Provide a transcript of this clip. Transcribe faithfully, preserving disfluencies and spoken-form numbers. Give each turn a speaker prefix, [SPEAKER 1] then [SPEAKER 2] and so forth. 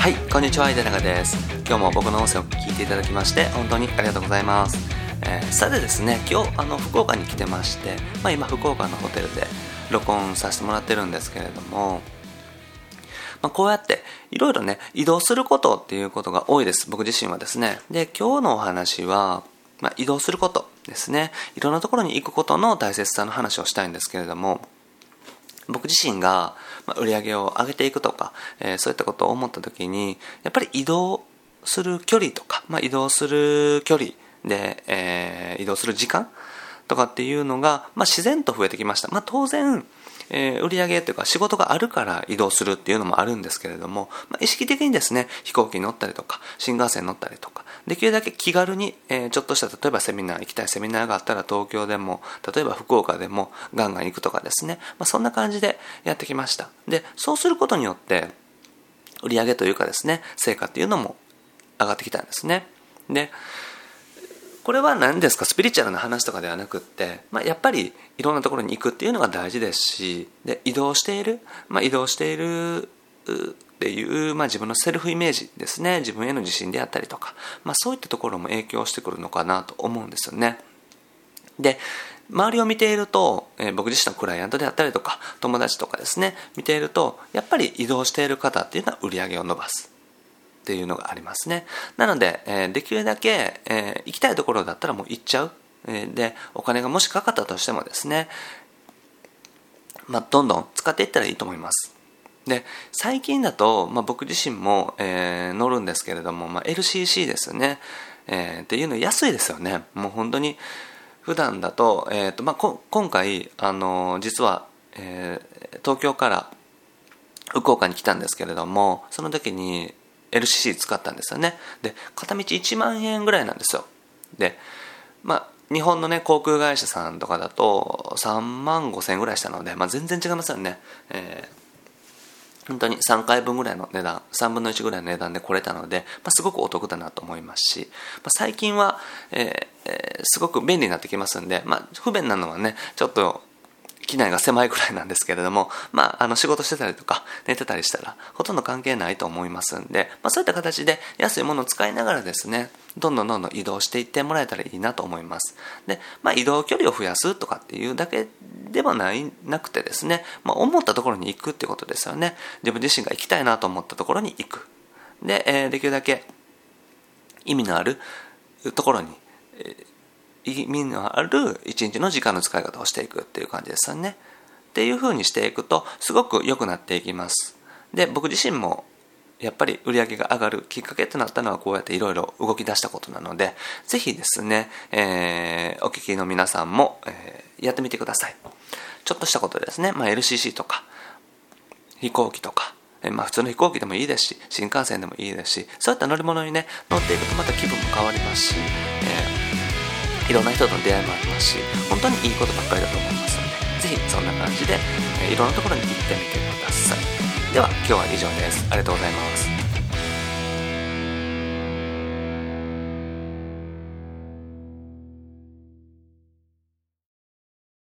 [SPEAKER 1] はい、こんにちは、井出永です。今日も僕の音声を聞いていただきまして本当にありがとうございます。えー、さてですね、今日あの福岡に来てまして、まあ、今福岡のホテルで録音させてもらってるんですけれども、まあ、こうやっていろいろね移動することっていうことが多いです、僕自身はですね。で、今日のお話は、まあ、移動することですね。いろんなところに行くことの大切さの話をしたいんですけれども、僕自身が売り上げを上げていくとか、えー、そういったことを思った時に、やっぱり移動する距離とか、まあ、移動する距離で、えー、移動する時間とかっていうのが、まあ、自然と増えてきました。まあ、当然、えー、売り上げというか仕事があるから移動するっていうのもあるんですけれども、まあ、意識的にですね、飛行機に乗ったりとか新幹線に乗ったりとか、できるだけ気軽に、えー、ちょっとした例えばセミナー行きたいセミナーがあったら東京でも例えば福岡でもガンガン行くとかですね、まあ、そんな感じでやってきました。で、そうすることによって売り上げというかですね、成果っていうのも上がってきたんですね。で、これは何ですか、スピリチュアルな話とかではなくって、まあ、やっぱりいろんなところに行くっていうのが大事ですし、で移動している、まあ、移動しているっていう、まあ、自分のセルフイメージですね、自分への自信であったりとか、まあ、そういったところも影響してくるのかなと思うんですよね。で、周りを見ていると、えー、僕自身のクライアントであったりとか友達とかですね、見ているとやっぱり移動している方っていうのは売り上げを伸ばすっていうのがありますね。なので、えー、できるだけ、えー、行きたいところだったらもう行っちゃう、えー、でお金がもしかかったとしてもですね、まあ、どんどん使っていったらいいと思います。で、最近だと、まあ、僕自身も、えー、乗るんですけれども、まあ、エルシーシー ですよね、えー、っていうの安いですよね。もう本当に普段だと、えーとまあ、こ今回、あのー、実は、えー、東京から福岡に来たんですけれども、その時に エルシーシー 使ったんですよね。で、片道いちまんえんぐらいなんですよ。で、まあ日本のね航空会社さんとかだとさんまんごせんえんぐらいしたので、まあ、全然違いますよね。えー、本当にさんかいぶんぐらいの値段、さんぶんのいちぐらいの値段で来れたので、まあ、すごくお得だなと思いますし、まあ、最近は、えーえー、すごく便利になってきますんで、まあ、不便なのはねちょっと機内が狭いくらいなんですけれども、まあ、あの仕事してたりとか寝てたりしたらほとんど関係ないと思いますんで、まあ、そういった形で安いものを使いながらですね、どんどんどんどん移動していってもらえたらいいなと思います。で、まあ、移動距離を増やすとかっていうだけではないなくてですね、まあ、思ったところに行くってことですよね。自分自身が行きたいなと思ったところに行く。で、えー、できるだけ意味のあるところに、えー意味のある一日の時間の使い方をしていくっていう感じですよね。っていう風にしていくとすごく良くなっていきます。で、僕自身もやっぱり売り上げが上がるきっかけとなったのはこうやっていろいろ動き出したことなので、ぜひですね、えー、お聞きの皆さんも、えー、やってみてください。ちょっとしたことですね、まあ、エルシーシー とか飛行機とか、えーまあ、普通の飛行機でもいいですし新幹線でもいいですし、そういった乗り物にね乗っていくとまた気分も変わりますし、えーいろんな人との出会いもありますし、本当にいいことばっかりだと思いますので、ぜひそんな感じで、えー、いろんなところに行ってみてください。では今日は以上です。ありがとうございます。